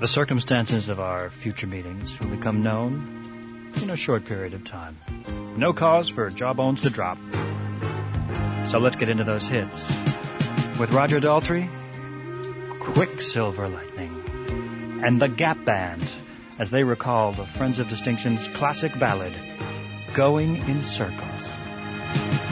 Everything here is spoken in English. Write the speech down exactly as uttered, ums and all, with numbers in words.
The circumstances of our future meetings will become known in a short period of time. No cause for jawbones to drop. So let's get into those hits. With Roger Daltrey, Quicksilver Lightning, and the Gap Band, as they recall the Friends of Distinction's classic ballad, Going in Circles.